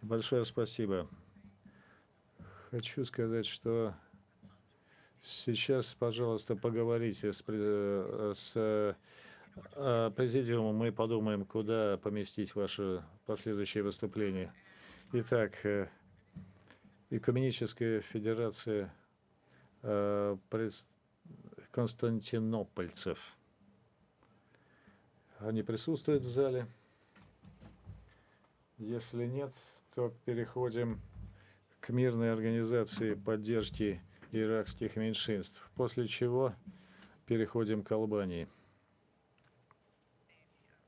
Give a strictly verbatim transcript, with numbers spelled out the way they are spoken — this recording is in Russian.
Большое спасибо. Хочу сказать, что сейчас, пожалуйста, поговорите с пре э, с, а, президиумом, мы подумаем, куда поместить ваше последующее выступление. Итак, э, Экуменическая федерация, а, прес константинопольцев. Они присутствуют в зале? Если нет, то переходим к мирной организации поддержки иракских меньшинств, после чего переходим к Албании.